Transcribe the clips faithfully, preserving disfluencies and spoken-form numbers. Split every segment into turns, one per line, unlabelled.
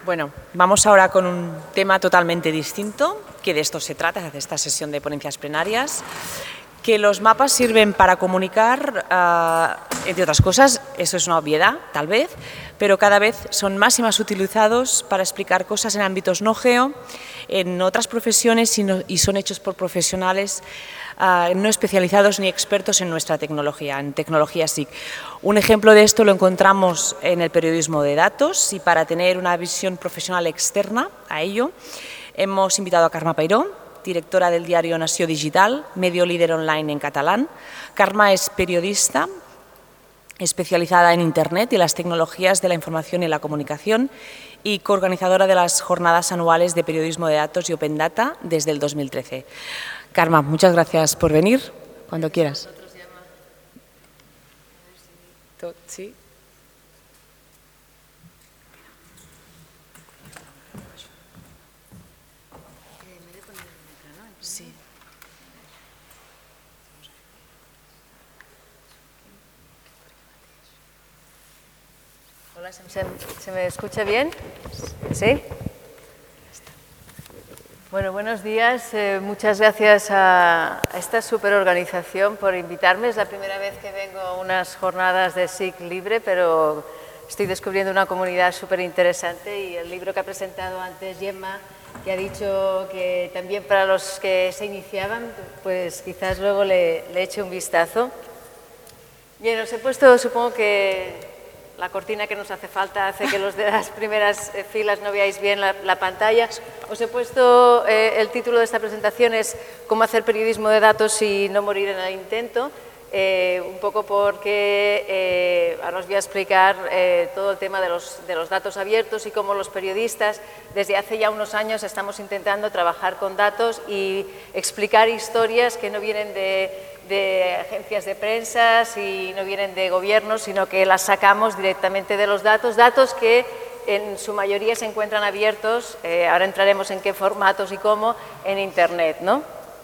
Bueno, vamos ahora con un tema totalmente distinto, que de esto se trata, de esta sesión de ponencias plenarias, que los mapas sirven para comunicar, uh, entre otras cosas, eso es una obviedad, tal vez, pero cada vez son más y más utilizados para explicar cosas en ámbitos no geo, en otras profesiones y, no, y son hechos por profesionales uh, no especializados ni expertos en nuestra tecnología, en tecnología S I C. Un ejemplo de esto lo encontramos en el periodismo de datos y para tener una visión profesional externa a ello, hemos invitado a Carme Peiró, directora del diario Nació Digital, medio líder online en catalán. Carme es periodista especializada en Internet y las tecnologías de la información y la comunicación y coorganizadora de las jornadas anuales de periodismo de datos y Open Data desde el dos mil trece. Carme, muchas gracias por venir, cuando quieras. ¿Sí? Sí.
Hola, ¿se, ¿se me escucha bien? ¿Sí? Bueno, buenos días. Eh, muchas gracias a, a esta superorganización por invitarme. Es la primera vez que vengo a unas jornadas de S I C libre, pero estoy descubriendo una comunidad súper interesante y el libro que ha presentado antes Gemma, que ha dicho que también para los que se iniciaban, pues quizás luego le, le eche un vistazo. Bien, os he puesto, supongo que la cortina que nos hace falta hace que los de las primeras filas no veáis bien la, la pantalla. Os he puesto, eh, el título de esta presentación es Cómo hacer periodismo de datos y no morir en el intento. Eh, un poco porque eh, ahora os voy a explicar eh, todo el tema de los, de los datos abiertos y cómo los periodistas desde hace ya unos años estamos intentando trabajar con datos y explicar historias que no vienen de, de agencias de prensa y no vienen de gobiernos, sino que las sacamos directamente de los datos, datos que en su mayoría se encuentran abiertos, eh, ahora entraremos en qué formatos y cómo, en Internet, ¿no?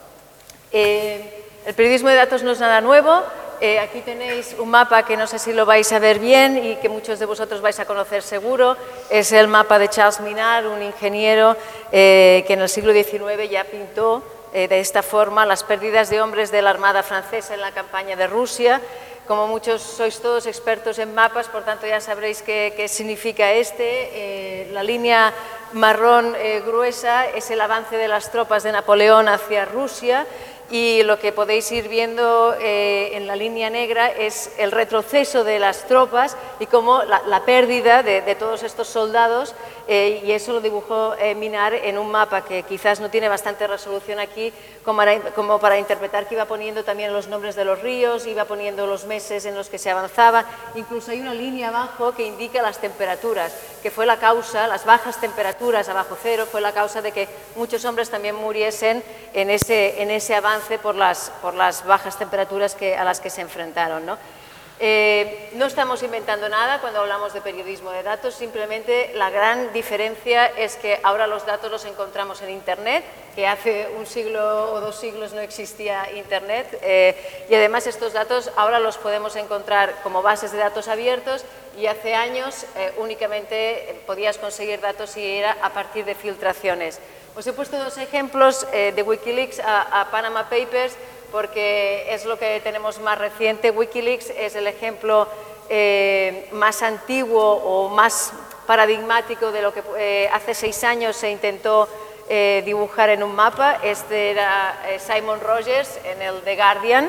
Eh, El periodismo de datos no es nada nuevo. Eh, aquí tenéis un mapa que no sé si lo vais a ver bien y que muchos de vosotros vais a conocer seguro. Es el mapa de Charles Minard, un ingeniero eh, que en el siglo diecinueve ya pintó eh, de esta forma las pérdidas de hombres de la Armada francesa en la campaña de Rusia. Como muchos sois todos expertos en mapas, por tanto ya sabréis qué, qué significa este. Eh, la línea marrón eh, gruesa es el avance de las tropas de Napoleón hacia Rusia. Y lo que podéis ir viendo eh, en la línea negra es el retroceso de las tropas y cómo la, la pérdida de, de todos estos soldados, eh, y eso lo dibujó eh, Minard en un mapa que quizás no tiene bastante resolución aquí, como para, como para interpretar que iba poniendo también los nombres de los ríos, iba poniendo los meses en los que se avanzaba, incluso hay una línea abajo que indica las temperaturas, que fue la causa, las bajas temperaturas abajo cero, fue la causa de que muchos hombres también muriesen en ese, en ese avance por las, por las bajas temperaturas que, a las que se enfrentaron, ¿no? Eh, no estamos inventando nada cuando hablamos de periodismo de datos, simplemente la gran diferencia es que ahora los datos los encontramos en Internet, que hace un siglo o dos siglos no existía Internet, eh, y además estos datos ahora los podemos encontrar como bases de datos abiertos y hace años eh, únicamente podías conseguir datos si era a partir de filtraciones. Os he puesto dos ejemplos eh, de Wikileaks a, a Panama Papers porque es lo que tenemos más reciente. Wikileaks es el ejemplo eh, más antiguo o más paradigmático de lo que eh, hace seis años se intentó eh, dibujar en un mapa. Este era eh, Simon Rogers en el The Guardian.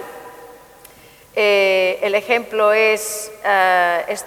Eh, el ejemplo es... Uh, es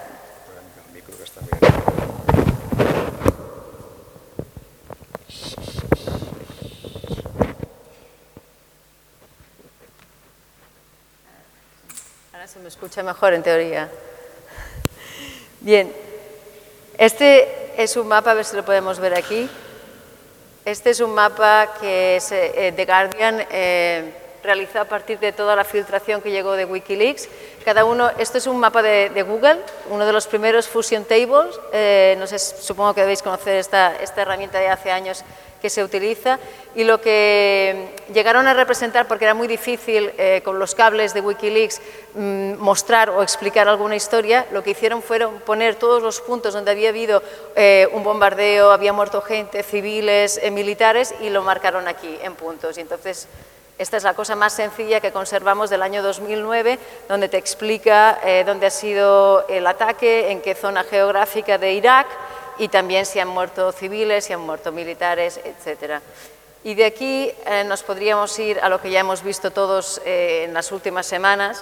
se me escucha mejor en teoría. Bien, este es un mapa, a ver si lo podemos ver aquí. Este es un mapa que es, eh, The Guardian eh, realizó a partir de toda la filtración que llegó de Wikileaks. Cada uno, esto es un mapa de, de Google, uno de los primeros Fusion Tables, eh, no sé, supongo que debéis conocer esta, esta herramienta de hace años que se utiliza, y lo que llegaron a representar, porque era muy difícil eh, con los cables de Wikileaks mmm, mostrar o explicar alguna historia, lo que hicieron fueron poner todos los puntos donde había habido eh, un bombardeo, había muerto gente, civiles, eh, militares, y lo marcaron aquí en puntos. Y entonces esta es la cosa más sencilla que conservamos del año dos mil nueve, donde te explica eh, dónde ha sido el ataque, en qué zona geográfica de Irak, y también si han muerto civiles, si han muerto militares, etcétera. Y de aquí eh, nos podríamos ir a lo que ya hemos visto todos eh, en las últimas semanas,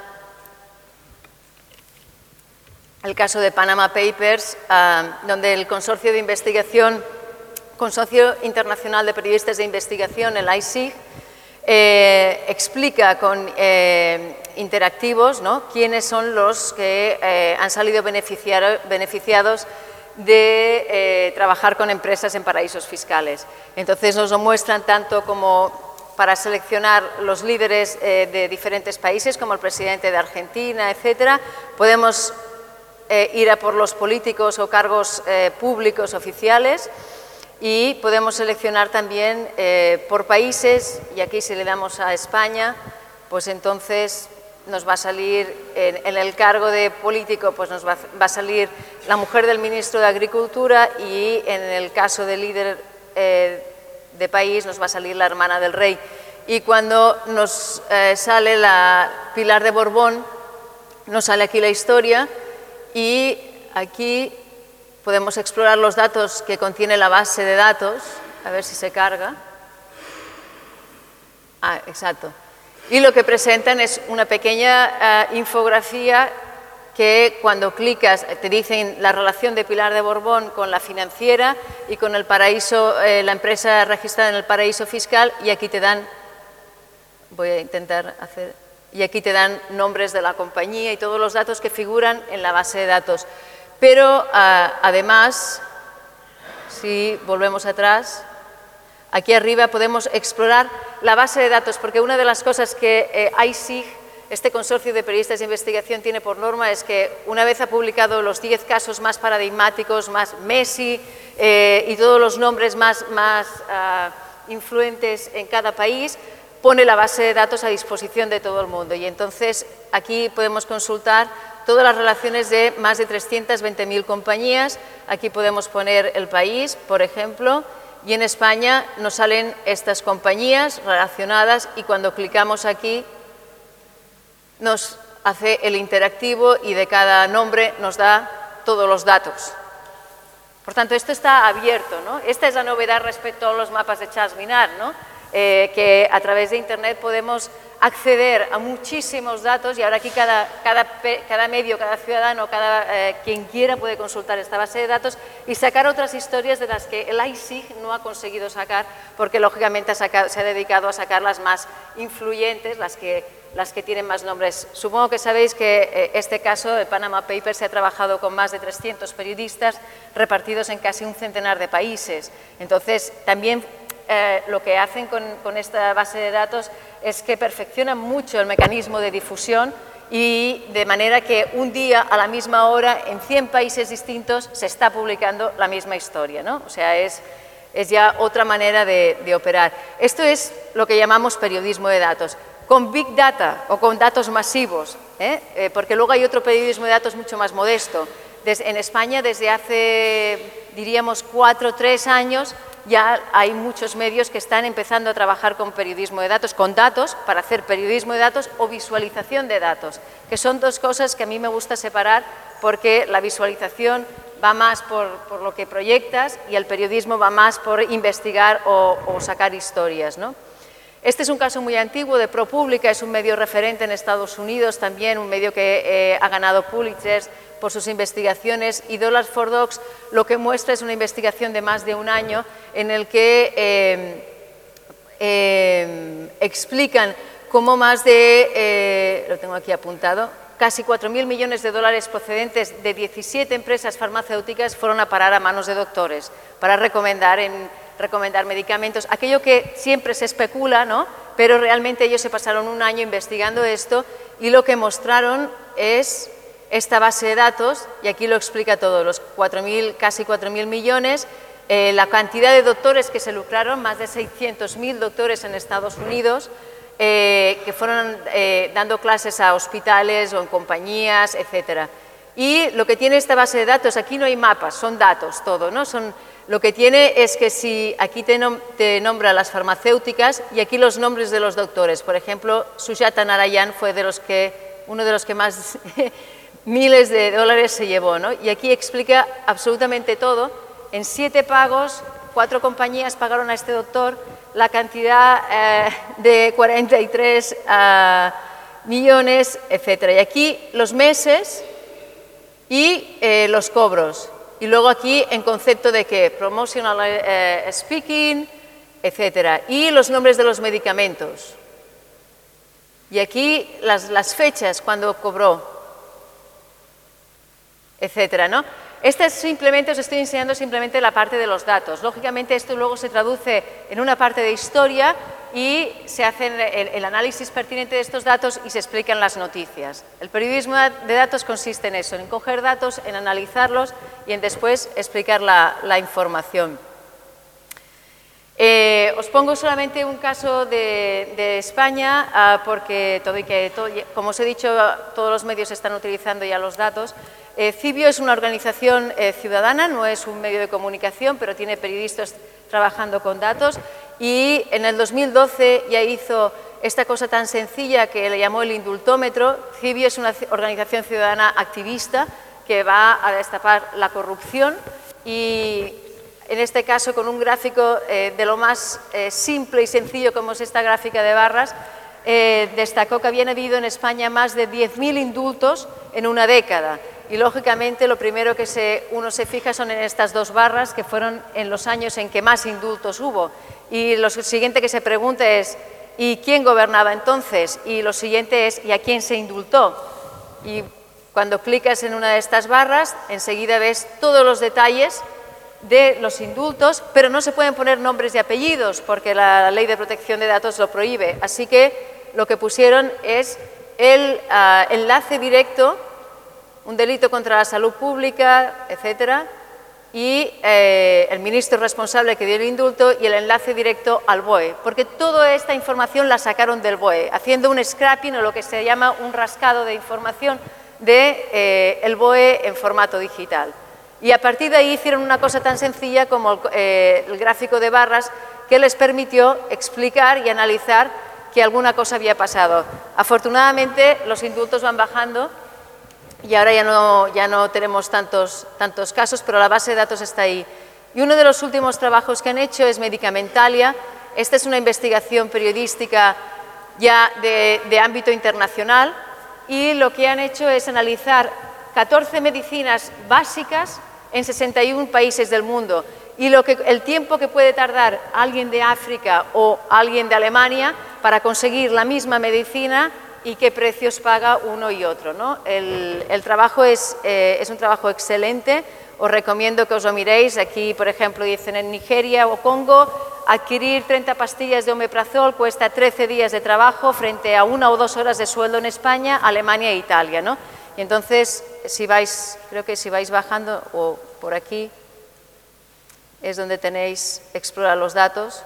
el caso de Panama Papers, eh, donde el consorcio de investigación, Consorcio Internacional de Periodistas de Investigación, el I C I G, eh, explica con eh, interactivos, ¿no?, quiénes son los que eh, han salido beneficiados de eh, trabajar con empresas en paraísos fiscales. Entonces nos lo muestran tanto como para seleccionar los líderes eh, de diferentes países, como el presidente de Argentina, etcétera. Podemos eh, ir a por los políticos o cargos eh, públicos oficiales, y podemos seleccionar también eh, por países, y aquí si le damos a España, pues entonces nos va a salir, en, en el cargo de político, pues nos va, va a salir la mujer del ministro de Agricultura, y en el caso de líder eh, de país nos va a salir la hermana del rey. Y cuando nos eh, sale la Pilar de Borbón, nos sale aquí la historia, y aquí podemos explorar los datos que contiene la base de datos, a ver si se carga. Ah, exacto. Y lo que presentan es una pequeña uh, infografía que cuando clicas te dicen la relación de Pilar de Borbón con la financiera y con el paraíso, eh, la empresa registrada en el paraíso fiscal, y aquí te dan, voy a intentar hacer, y aquí te dan nombres de la compañía y todos los datos que figuran en la base de datos. Pero uh, además, si volvemos atrás, aquí arriba podemos explorar la base de datos, porque una de las cosas que eh, I C I G, este consorcio de periodistas de investigación, tiene por norma es que una vez ha publicado los diez casos más paradigmáticos, más Messi eh, y todos los nombres más, más uh, influentes en cada país, pone la base de datos a disposición de todo el mundo. Y entonces aquí podemos consultar todas las relaciones de más de trescientas veinte mil compañías. Aquí podemos poner el país, por ejemplo, y en España nos salen estas compañías relacionadas, y cuando clicamos aquí nos hace el interactivo y de cada nombre nos da todos los datos. Por tanto, esto está abierto, ¿no? Esta es la novedad respecto a los mapas de Charles Minard, ¿no? Eh, que a través de Internet podemos acceder a muchísimos datos, y ahora aquí cada, cada, cada medio, cada ciudadano, cada, eh, quien quiera puede consultar esta base de datos y sacar otras historias de las que el I C I G no ha conseguido sacar, porque lógicamente ha sacado, se ha dedicado a sacar las más influyentes, las que, las que tienen más nombres. Supongo que sabéis que eh, este caso, el Panama Papers, se ha trabajado con más de trescientos periodistas repartidos en casi un centenar de países. Entonces, también Eh, lo que hacen con, con esta base de datos es que perfeccionan mucho el mecanismo de difusión, y de manera que un día a la misma hora en cien países distintos se está publicando la misma historia, ¿no? O sea, es, es ya otra manera de, de operar. Esto es lo que llamamos periodismo de datos. Con Big Data o con datos masivos, ¿eh? Eh, porque luego hay otro periodismo de datos mucho más modesto. Des, en España desde hace, diríamos, cuatro o tres años, ya hay muchos medios que están empezando a trabajar con periodismo de datos, con datos para hacer periodismo de datos o visualización de datos, que son dos cosas que a mí me gusta separar, porque la visualización va más por, por lo que proyectas y el periodismo va más por investigar o, o sacar historias, ¿no? Este es un caso muy antiguo de ProPublica, es un medio referente en Estados Unidos, también un medio que eh, ha ganado Pulitzers por sus investigaciones, y Dollars for Dogs lo que muestra es una investigación de más de un año en el que eh, eh, explican cómo más de, eh, lo tengo aquí apuntado, casi cuatro mil millones de dólares procedentes de diecisiete empresas farmacéuticas fueron a parar a manos de doctores para recomendar en recomendar medicamentos, aquello que siempre se especula, ¿no? Pero realmente ellos se pasaron un año investigando esto y lo que mostraron es esta base de datos, y aquí lo explica todo, los cuatro mil, casi cuatro mil millones, eh, la cantidad de doctores que se lucraron, más de seiscientos mil doctores en Estados Unidos, eh, que fueron eh, dando clases a hospitales o en compañías, etcétera. Y lo que tiene esta base de datos, aquí no hay mapas, son datos todo, ¿no? Son, lo que tiene es que si aquí te, nom te nombra las farmacéuticas y aquí los nombres de los doctores, por ejemplo, Sujata Narayan fue de los que, uno de los que más miles de dólares se llevó, ¿no? Y aquí explica absolutamente todo. En siete pagos, cuatro compañías pagaron a este doctor la cantidad eh, de cuarenta y tres uh, millones, etcétera. Y aquí los meses y eh, los cobros. Y luego aquí en concepto de que promotional eh, speaking, etcétera. Y los nombres de los medicamentos. Y aquí las, las fechas cuando cobró, etcétera, ¿no? Esta es simplemente, os estoy enseñando simplemente la parte de los datos. Lógicamente esto luego se traduce en una parte de historia y se hace el, el análisis pertinente de estos datos y se explican las noticias. El periodismo de datos consiste en eso, en coger datos, en analizarlos y en después explicar la, la información. Eh, os pongo solamente un caso de, de España, uh, porque todo y que, todo, como os he dicho, todos los medios están utilizando ya los datos. Eh, Cibio es una organización eh, ciudadana, no es un medio de comunicación, pero tiene periodistas trabajando con datos y en el dos mil doce ya hizo esta cosa tan sencilla que le llamó el indultómetro. Cibio es una organización ciudadana activista que va a destapar la corrupción y en este caso con un gráfico eh, de lo más eh, simple y sencillo como es esta gráfica de barras, eh, destacó que habían habido en España más de diez mil indultos en una década. Y lógicamente lo primero que se, uno se fija son en estas dos barras que fueron en los años en que más indultos hubo. Y lo siguiente que se pregunta es, ¿y quién gobernaba entonces? Y lo siguiente es, ¿y a quién se indultó? Y cuando clicas en una de estas barras, enseguida ves todos los detalles de los indultos, pero no se pueden poner nombres y apellidos porque la Ley de Protección de Datos lo prohíbe. Así que lo que pusieron es el uh, enlace directo, un delito contra la salud pública, etcétera, y eh, el ministro responsable que dio el indulto y el enlace directo al B O E, porque toda esta información la sacaron del B O E, haciendo un scrapping o lo que se llama un rascado de información del de, eh, B O E en formato digital. Y a partir de ahí hicieron una cosa tan sencilla como el, eh, el gráfico de barras que les permitió explicar y analizar que alguna cosa había pasado. Afortunadamente los indultos van bajando y ahora ya no, ya no tenemos tantos, tantos casos, pero la base de datos está ahí. Y uno de los últimos trabajos que han hecho es Medicamentalia. Esta es una investigación periodística ya de, de ámbito internacional y lo que han hecho es analizar catorce medicinas básicas en sesenta y un países del mundo y lo que, el tiempo que puede tardar alguien de África o alguien de Alemania para conseguir la misma medicina y qué precios paga uno y otro, ¿no? El, el trabajo es, eh, es un trabajo excelente, os recomiendo que os lo miréis. Aquí, por ejemplo, dicen en Nigeria o Congo, adquirir treinta pastillas de omeprazol cuesta trece días de trabajo frente a una o dos horas de sueldo en España, Alemania e Italia, ¿no? Y entonces, si vais, creo que si vais bajando, o por aquí, es donde tenéis, explorar los datos,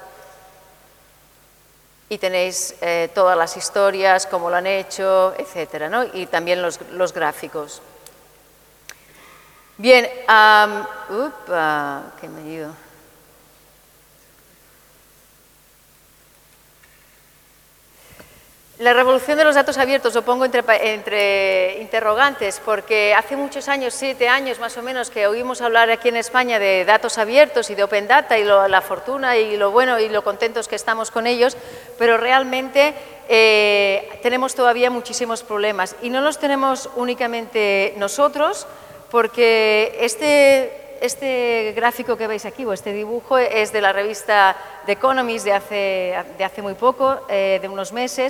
y tenéis eh, todas las historias, cómo lo han hecho, etcétera, ¿no? Y también los, los gráficos. Bien, um, upa, que me he ido. La revolución de los datos abiertos lo pongo entre, entre interrogantes porque hace muchos años, siete años más o menos, que oímos hablar aquí en España de datos abiertos y de Open Data y lo, la fortuna y lo bueno y lo contentos que estamos con ellos, pero realmente eh, tenemos todavía muchísimos problemas y no los tenemos únicamente nosotros porque este, este gráfico que veis aquí o este dibujo es de la revista The Economist de hace, de hace muy poco, eh, de unos meses.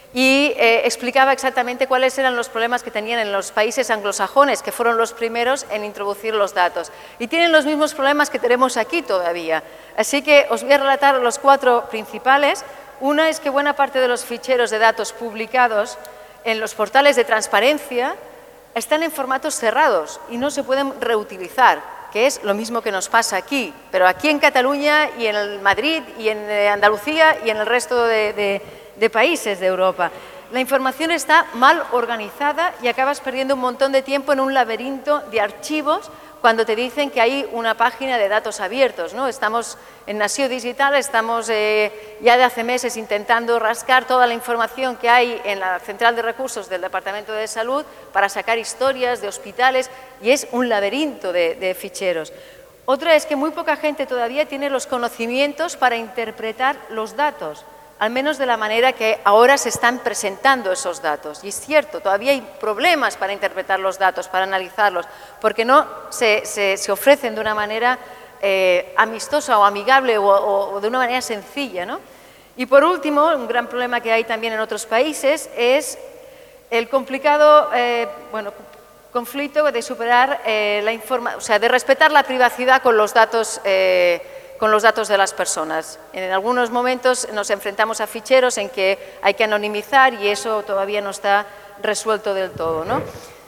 y eh, explicaba exactamente cuáles eran los problemas que tenían en los países anglosajones, que fueron los primeros en introducir los datos. Y tienen los mismos problemas que tenemos aquí todavía. Así que os voy a relatar los cuatro principales. Una es que buena parte de los ficheros de datos publicados en los portales de transparencia están en formatos cerrados y no se pueden reutilizar, que es lo mismo que nos pasa aquí, pero aquí en Cataluña y en el Madrid y en Andalucía y en el resto de, de, de países de Europa. La información está mal organizada y acabas perdiendo un montón de tiempo en un laberinto de archivos cuando te dicen que hay una página de datos abiertos, ¿no? Estamos en Nació Digital, estamos eh, ya de hace meses intentando rascar toda la información que hay en la central de recursos del Departamento de Salud para sacar historias de hospitales y es un laberinto de, de ficheros. Otra es que muy poca gente todavía tiene los conocimientos para interpretar los datos, al menos de la manera que ahora se están presentando esos datos. Y es cierto, todavía hay problemas para interpretar los datos, para analizarlos, porque no se, se, se ofrecen de una manera eh, amistosa o amigable o, o, o de una manera sencilla, ¿no? Y por último, un gran problema que hay también en otros países es el complicado eh, bueno, conflicto de superar eh, la información, o sea, de respetar la privacidad con los datos eh, con los datos de las personas. En algunos momentos nos enfrentamos a ficheros en que hay que anonimizar y eso todavía no está resuelto del todo, ¿no?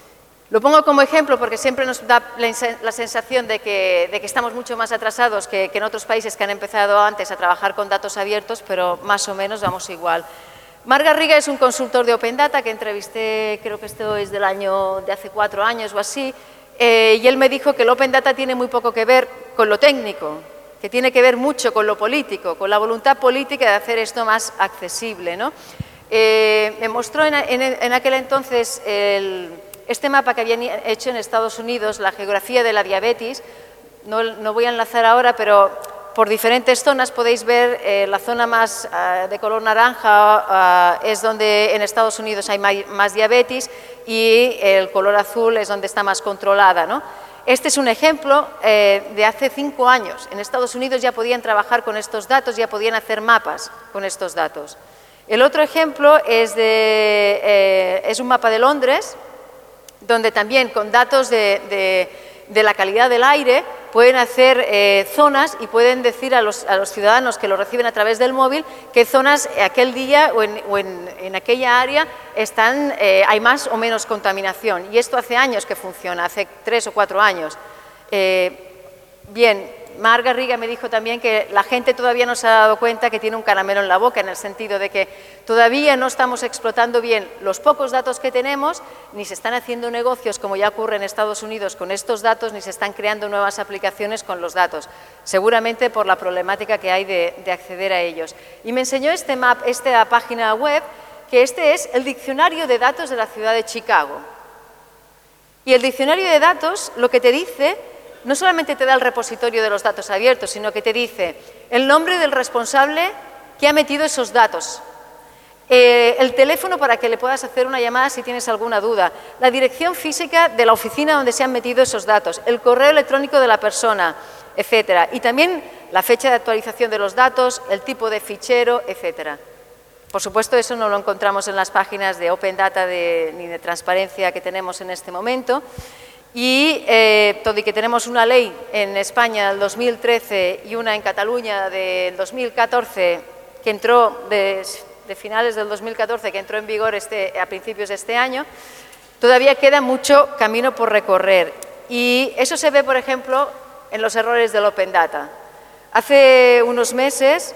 Lo pongo como ejemplo porque siempre nos da la sensación de que, de que estamos mucho más atrasados que, que en otros países que han empezado antes a trabajar con datos abiertos, pero más o menos vamos igual. Marc Garriga es un consultor de Open Data que entrevisté, creo que esto es del año de hace cuatro años o así, eh, y él me dijo que el Open Data tiene muy poco que ver con lo técnico, que tiene que ver mucho con lo político, con la voluntad política de hacer esto más accesible, ¿no? Eh, me mostró en, en, en aquel entonces el, este mapa que habían hecho en Estados Unidos, la geografía de la diabetes. No, no voy a enlazar ahora, pero por diferentes zonas podéis ver eh, la zona más uh, de color naranja uh, es donde en Estados Unidos hay más, más diabetes y el color azul es donde está más controlada, ¿no? Este es un ejemplo eh, de hace cinco años. En Estados Unidos ya podían trabajar con estos datos, ya podían hacer mapas con estos datos. El otro ejemplo es, de, eh, es un mapa de Londres, donde también con datos de, de, de la calidad del aire pueden hacer eh, zonas y pueden decir a los, a los ciudadanos que lo reciben a través del móvil qué zonas aquel día o en, o en, en aquella área están, eh, hay más o menos contaminación. Y esto hace años que funciona, hace tres o cuatro años. Eh, bien, Marc Garriga me dijo también que la gente todavía no se ha dado cuenta que tiene un caramelo en la boca, en el sentido de que todavía no estamos explotando bien los pocos datos que tenemos, ni se están haciendo negocios como ya ocurre en Estados Unidos con estos datos, ni se están creando nuevas aplicaciones con los datos, seguramente por la problemática que hay de, de acceder a ellos. Y me enseñó este map, esta página web, que este es el diccionario de datos de la ciudad de Chicago. Y el diccionario de datos lo que te dice, no solamente te da el repositorio de los datos abiertos, sino que te dice el nombre del responsable que ha metido esos datos, eh, el teléfono para que le puedas hacer una llamada si tienes alguna duda, la dirección física de la oficina donde se han metido esos datos, el correo electrónico de la persona, etcétera. Y también la fecha de actualización de los datos, el tipo de fichero, etcétera. Por supuesto, eso no lo encontramos en las páginas de Open Data de, ni de transparencia que tenemos en este momento. Y eh, todo y que tenemos una ley en España del dos mil trece y una en Cataluña del dos mil catorce que entró de, de finales del dos mil catorce que entró en vigor este, a principios de este año, todavía queda mucho camino por recorrer. Y eso se ve, por ejemplo, en los errores del Open Data. Hace unos meses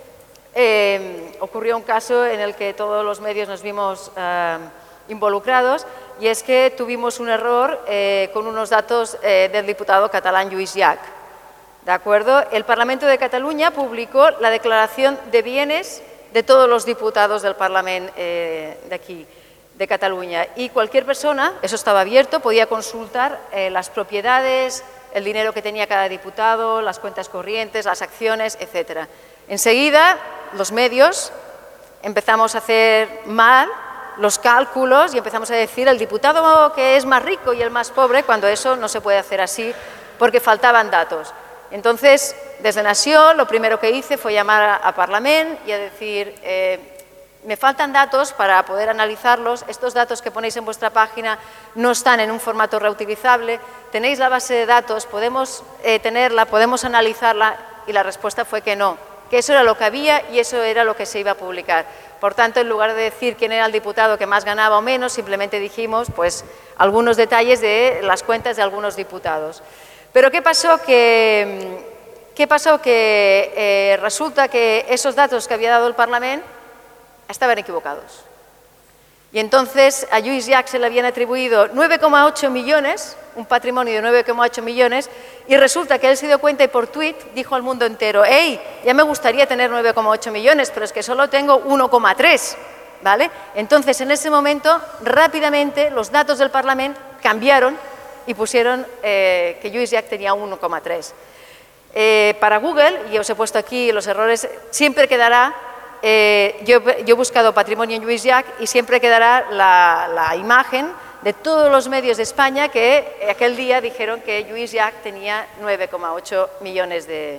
eh, ocurrió un caso en el que todos los medios nos vimos eh, involucrados, y es que tuvimos un error eh, con unos datos eh, del diputado catalán Lluís Llach. ¿De acuerdo? El Parlamento de Cataluña publicó la declaración de bienes de todos los diputados del Parlamento eh, de aquí, de Cataluña. Y cualquier persona, eso estaba abierto, podía consultar eh, las propiedades, el dinero que tenía cada diputado, las cuentas corrientes, las acciones, etcétera. Enseguida, los medios empezamos a hacer mal los cálculos y empezamos a decir el diputado que es más rico y el más pobre, cuando eso no se puede hacer así porque faltaban datos. Entonces, desde Nació, lo primero que hice fue llamar a, a Parlament y a decir, eh, me faltan datos para poder analizarlos, estos datos que ponéis en vuestra página no están en un formato reutilizable, tenéis la base de datos, podemos eh, tenerla, podemos analizarla, y la respuesta fue que no, que eso era lo que había y eso era lo que se iba a publicar. Por tanto, en lugar de decir quién era el diputado que más ganaba o menos, simplemente dijimos pues, algunos detalles de las cuentas de algunos diputados. Pero ¿qué pasó? Que, ¿qué pasó? que eh, resulta que esos datos que había dado el Parlamento estaban equivocados. Y entonces a Lluís Llach se le habían atribuido nueve coma ocho millones, un patrimonio de nueve coma ocho millones, y resulta que él se dio cuenta y por tuit dijo al mundo entero, hey, ya me gustaría tener nueve coma ocho millones, pero es que solo tengo uno coma tres, ¿vale? Entonces en ese momento, rápidamente, los datos del Parlamento cambiaron y pusieron eh, que Lluís Llach tenía uno coma tres. Eh, para Google, y os he puesto aquí los errores, siempre quedará, eh, yo, yo he buscado patrimonio en Lluís Llach y siempre quedará la, la imagen de todos los medios de España que aquel día dijeron que Lluís Llach tenía nueve coma ocho millones de,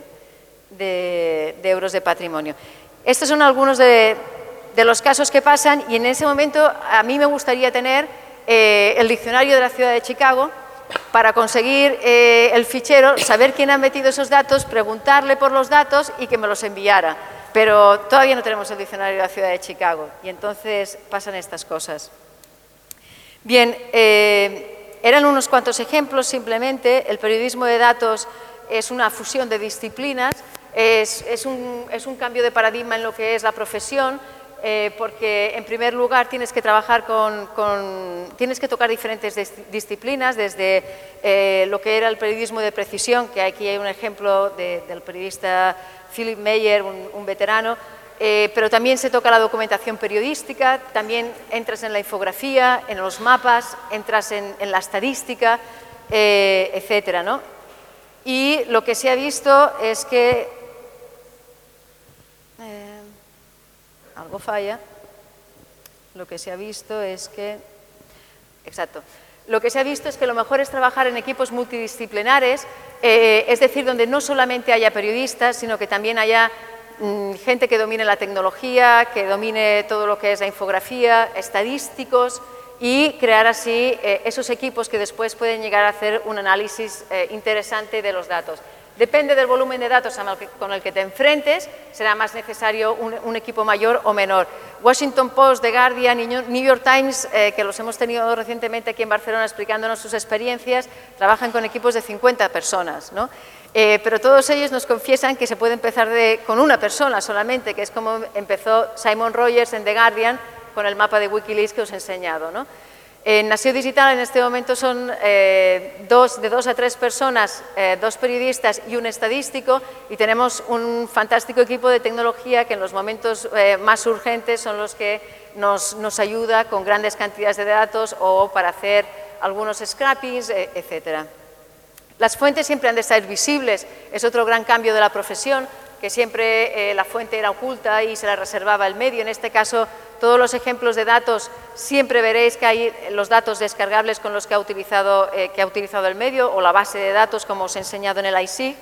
de, de euros de patrimonio. Estos son algunos de, de los casos que pasan y en ese momento a mí me gustaría tener eh, el diccionario de la ciudad de Chicago para conseguir eh, el fichero, saber quién ha metido esos datos, preguntarle por los datos y que me los enviara. Pero todavía no tenemos el diccionario de la ciudad de Chicago y entonces pasan estas cosas. Bien, eh, eran unos cuantos ejemplos simplemente. El periodismo de datos es una fusión de disciplinas, es, es, un, es un cambio de paradigma en lo que es la profesión, eh, porque en primer lugar tienes que trabajar con, con tienes que tocar diferentes disciplinas, desde eh, lo que era el periodismo de precisión, que aquí hay un ejemplo de, del periodista Philip Meyer, un, un veterano, eh, pero también se toca la documentación periodística, también entras en la infografía, en los mapas, entras en, en la estadística, eh, etcétera, ¿no? Y lo que se ha visto es que eh, algo falla, lo que se ha visto es que, exacto, lo que se ha visto es que lo mejor es trabajar en equipos multidisciplinares, eh, es decir, donde no solamente haya periodistas, sino que también haya mm, gente que domine la tecnología, que domine todo lo que es la infografía, estadísticos, y crear así eh, esos equipos que después pueden llegar a hacer un análisis eh, interesante de los datos. Depende del volumen de datos con el que te enfrentes, será más necesario un, un equipo mayor o menor. Washington Post, The Guardian y New York Times, eh, que los hemos tenido recientemente aquí en Barcelona explicándonos sus experiencias, trabajan con equipos de cincuenta personas, ¿no? Eh, pero todos ellos nos confiesan que se puede empezar de, con una persona solamente, que es como empezó Simon Rogers en The Guardian con el mapa de Wikileaks que os he enseñado, ¿no? En Nació Digital en este momento son eh, dos, de dos a tres personas, eh, dos periodistas y un estadístico, y tenemos un fantástico equipo de tecnología que en los momentos eh, más urgentes son los que nos, nos ayuda con grandes cantidades de datos o para hacer algunos scrapings, eh, etcétera. Las fuentes siempre han de estar visibles, es otro gran cambio de la profesión, que siempre eh, la fuente era oculta y se la reservaba el medio. En este caso, todos los ejemplos de datos, siempre veréis que hay los datos descargables con los que ha utilizado, eh, que ha utilizado el medio o la base de datos, como os he enseñado en el I C.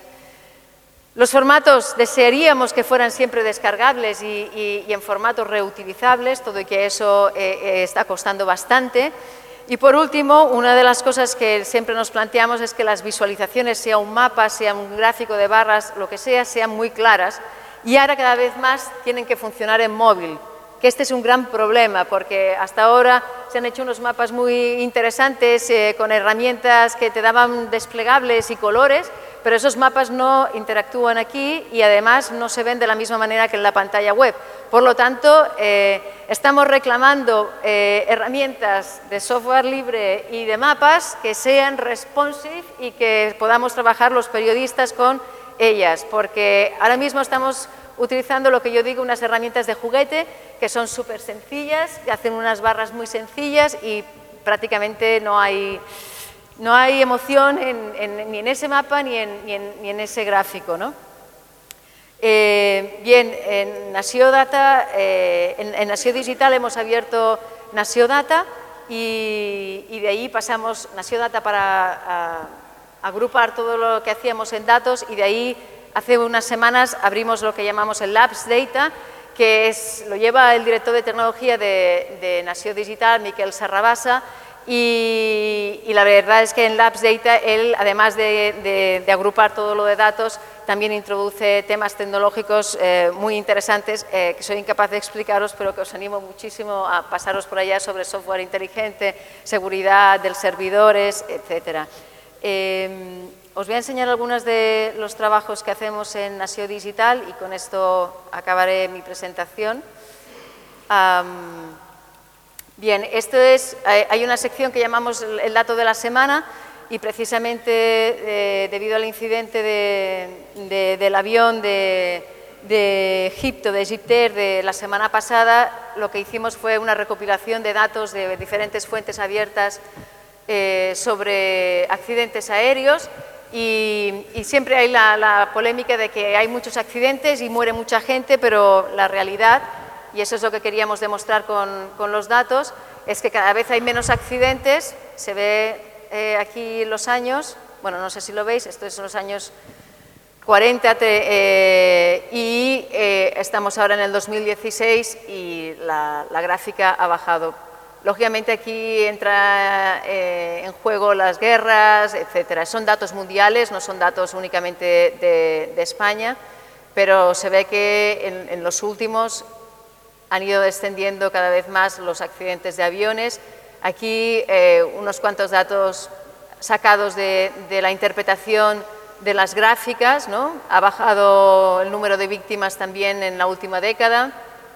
Los formatos desearíamos que fueran siempre descargables y, y, y en formatos reutilizables, todo y que eso eh, eh, está costando bastante. Y por último, una de las cosas que siempre nos planteamos es que las visualizaciones, sea un mapa, sea un gráfico de barras, lo que sea, sean muy claras. Y ahora cada vez más tienen que funcionar en móvil, que este es un gran problema, porque hasta ahora se han hecho unos mapas muy interesantes eh, con herramientas que te daban desplegables y colores, pero esos mapas no interactúan aquí y además no se ven de la misma manera que en la pantalla web. Por lo tanto, eh, estamos reclamando eh, herramientas de software libre y de mapas que sean responsive y que podamos trabajar los periodistas con ellas, porque ahora mismo estamos utilizando lo que yo digo, unas herramientas de juguete que son súper sencillas, que hacen unas barras muy sencillas y prácticamente no hay... No hay emoción en, en, ni en ese mapa ni en, ni en, ni en ese gráfico, ¿no? Eh, bien, en Nació Data, eh, en, en Nació Digital hemos abierto Nació Data y, y de ahí pasamos Nació Data para a, agrupar todo lo que hacíamos en datos y de ahí hace unas semanas abrimos lo que llamamos el Labs Data, que es, lo lleva el director de tecnología de, de Nació Digital, Miquel Serrabassa, y, y la verdad es que en Labs Data él, además de, de, de agrupar todo lo de datos, también introduce temas tecnológicos eh, muy interesantes eh, que soy incapaz de explicaros, pero que os animo muchísimo a pasaros por allá sobre software inteligente, seguridad de servidores, etcétera. Eh, os voy a enseñar algunos de los trabajos que hacemos en Nació Digital y con esto acabaré mi presentación. Um, bien, esto es, hay una sección que llamamos el dato de la semana y precisamente eh, debido al incidente de, de, del avión de, de Egipto, de Egyptair, de la semana pasada, lo que hicimos fue una recopilación de datos de diferentes fuentes abiertas eh, sobre accidentes aéreos y, y siempre hay la, la polémica de que hay muchos accidentes y muere mucha gente, pero la realidad, y eso es lo que queríamos demostrar con, con los datos, es que cada vez hay menos accidentes, se ve Eh, aquí los años, bueno, no sé si lo veis, estos son los años cuarenta eh, y eh, estamos ahora en el dos mil dieciséis y la, la gráfica ha bajado. Lógicamente aquí entra eh, en juego las guerras, etcétera. Son datos mundiales, no son datos únicamente de, de España, pero se ve que en, en los últimos han ido descendiendo cada vez más los accidentes de aviones. Aquí eh, unos cuantos datos sacados de, de la interpretación de las gráficas, ¿no? Ha bajado el número de víctimas también en la última década,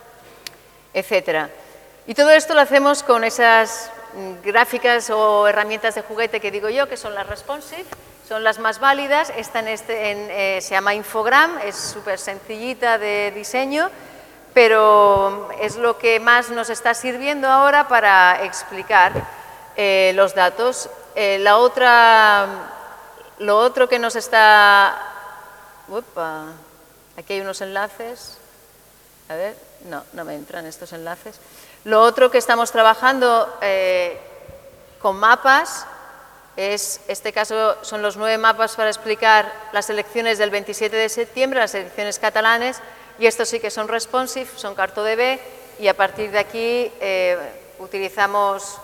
etcétera. Y todo esto lo hacemos con esas gráficas o herramientas de juguete que digo yo, que son las responsive, son las más válidas. Esta en este, en, eh, se llama Infogram, es súper sencillita de diseño, pero es lo que más nos está sirviendo ahora para explicar eh, los datos. Eh, la otra, lo otro que nos está... Upa, aquí hay unos enlaces. A ver, no, no me entran estos enlaces. Lo otro que estamos trabajando eh, con mapas, es, este caso son los nueve mapas para explicar las elecciones del veintisiete de septiembre, las elecciones catalanes, y estos sí que son responsive, son CartoDB, y a partir de aquí eh, utilizamos,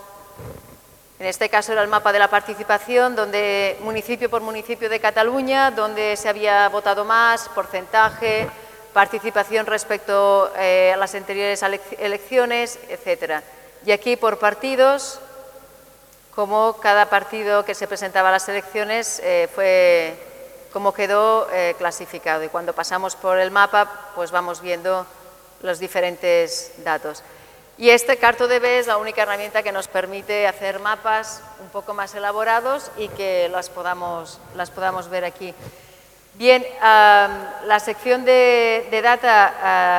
en este caso era el mapa de la participación, donde municipio por municipio de Cataluña, donde se había votado más, porcentaje, participación respecto eh, a las anteriores elecciones, etcétera. Y aquí por partidos, como cada partido que se presentaba a las elecciones eh, fue... cómo quedó eh, clasificado, y cuando pasamos por el mapa pues vamos viendo los diferentes datos. Y este CartoDB es la única herramienta que nos permite hacer mapas un poco más elaborados y que las podamos, las podamos ver aquí. Bien, uh, la sección de, de data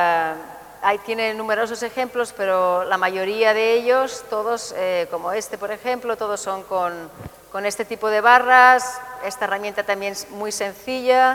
uh, ahí tiene numerosos ejemplos, pero la mayoría de ellos, todos, eh, como este por ejemplo, todos son con, con este tipo de barras. Esta herramienta también es muy sencilla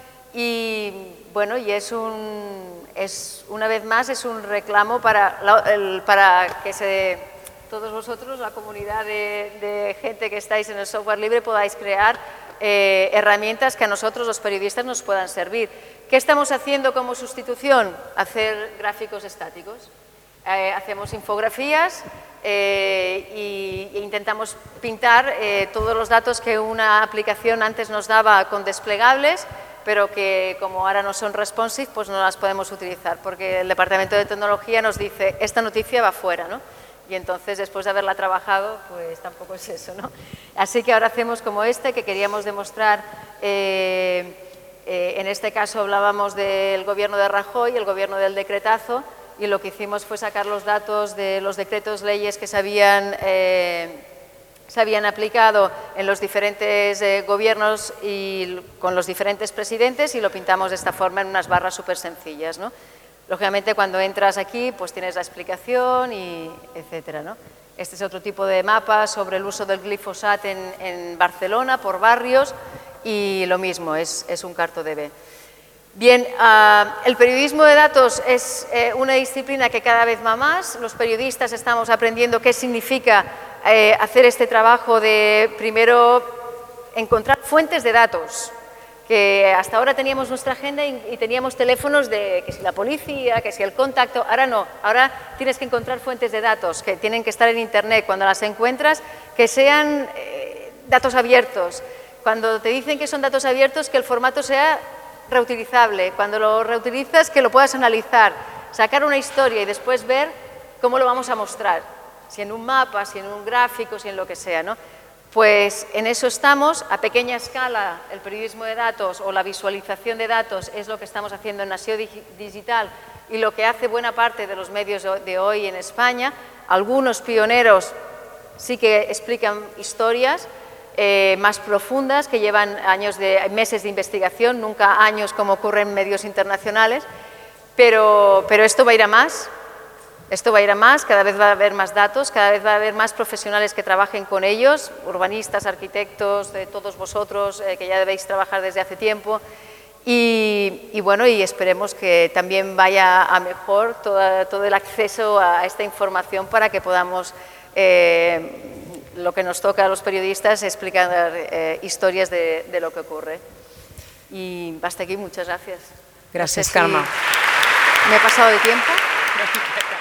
y, bueno, y es, un, es una vez más, es un reclamo para, el, para que se, todos vosotros, la comunidad de, de gente que estáis en el software libre, podáis crear eh, herramientas que a nosotros, los periodistas, nos puedan servir. ¿Qué estamos haciendo como sustitución? Hacer gráficos estáticos. Eh, hacemos infografías eh, y, e intentamos pintar eh, todos los datos que una aplicación antes nos daba con desplegables, pero que como ahora no son responsive, pues no las podemos utilizar, porque el Departamento de Tecnología nos dice, esta noticia va fuera, ¿no? Y entonces, después de haberla trabajado, pues tampoco es eso, ¿no? Así que ahora hacemos como este, que queríamos demostrar, eh, eh, en este caso hablábamos del gobierno de Rajoy, el gobierno del decretazo, y lo que hicimos fue sacar los datos de los decretos, leyes que se habían, eh, se habían aplicado en los diferentes eh, gobiernos y con los diferentes presidentes, y lo pintamos de esta forma en unas barras súper sencillas, ¿no? Lógicamente, cuando entras aquí, pues tienes la explicación y etcétera, ¿no? Este es otro tipo de mapa sobre el uso del glifosato en, en Barcelona por barrios, y lo mismo, es, es un CartoDB. Bien, uh, el periodismo de datos es eh, una disciplina que cada vez va más. Los periodistas estamos aprendiendo qué significa eh, hacer este trabajo de, primero, encontrar fuentes de datos. que hasta ahora teníamos nuestra agenda y, y teníamos teléfonos de que si la policía, que si el contacto, ahora no, ahora tienes que encontrar fuentes de datos que tienen que estar en internet, cuando las encuentras, que sean eh, datos abiertos. Cuando te dicen que son datos abiertos, que el formato sea reutilizable, cuando lo reutilizas, que lo puedas analizar, sacar una historia y después ver cómo lo vamos a mostrar, si en un mapa, si en un gráfico, si en lo que sea, ¿no? Pues en eso estamos, a pequeña escala, el periodismo de datos o la visualización de datos es lo que estamos haciendo en Nació Digital y lo que hace buena parte de los medios de hoy en España. Algunos pioneros sí que explican historias eh, más profundas, que llevan años de, meses de investigación, nunca años como ocurre en medios internacionales, pero, pero esto va a ir a más. Esto va a ir a más, cada vez va a haber más datos, cada vez va a haber más profesionales que trabajen con ellos, urbanistas, arquitectos, de todos vosotros eh, que ya debéis trabajar desde hace tiempo. Y, y bueno, y esperemos que también vaya a mejor todo, todo el acceso a esta información para que podamos, eh, lo que nos toca a los periodistas, explicar eh, historias de, de lo que ocurre. Y hasta aquí, muchas gracias.
Gracias,
no sé
Carme.
si ¿me he pasado de tiempo?